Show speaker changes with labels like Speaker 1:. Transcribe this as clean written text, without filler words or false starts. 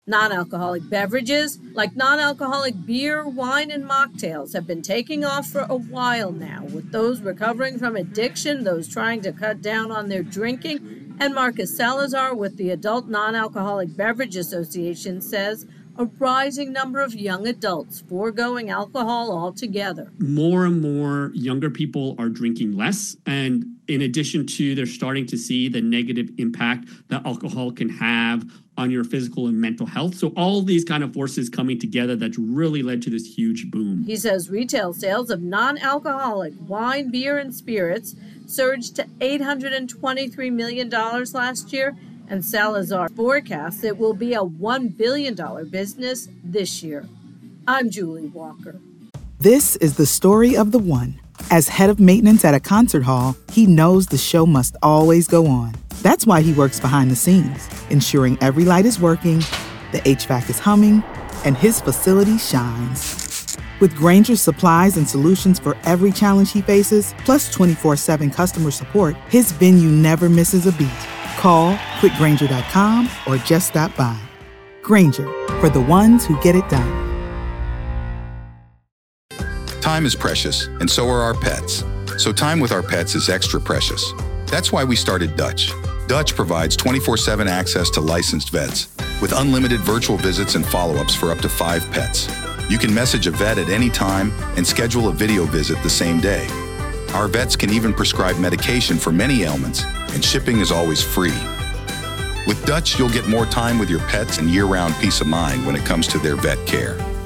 Speaker 1: Non-alcoholic beverages, like non-alcoholic beer, wine, and mocktails, have been taking off for a while now, with those recovering from addiction, those trying to cut down on their drinking, and Marcus Salazar with the Adult Non-Alcoholic Beverage Association says a rising number of young adults foregoing alcohol altogether.
Speaker 2: More and more younger people are drinking less, and in addition to, they're starting to see the negative impact that alcohol can have on your physical and mental health. So all these kind of forces coming together that's really led to this huge boom.
Speaker 1: He says retail sales of non-alcoholic wine, beer, and spirits surged to $823 million last year, and Salazar forecasts it will be a $1 billion business this year. I'm Julie Walker.
Speaker 3: This is the story of the one. As head of maintenance at a concert hall, he knows the show must always go on. That's why he works behind the scenes, ensuring every light is working, the HVAC is humming, and his facility shines. With Grainger's supplies and solutions for every challenge he faces, plus 24/7 customer support, his venue never misses a beat. Call quickgrainger.com or just stop by. Grainger, for the ones who get it done.
Speaker 4: Time is precious, and so are our pets. So time with our pets is extra precious. That's why we started Dutch. Dutch provides 24/7 access to licensed vets with unlimited virtual visits and follow-ups for up to 5 pets. You can message a vet at any time and schedule a video visit the same day. Our vets can even prescribe medication for many ailments, and shipping is always free. With Dutch, you'll get more time with your pets and year-round peace of mind when it comes to their vet care.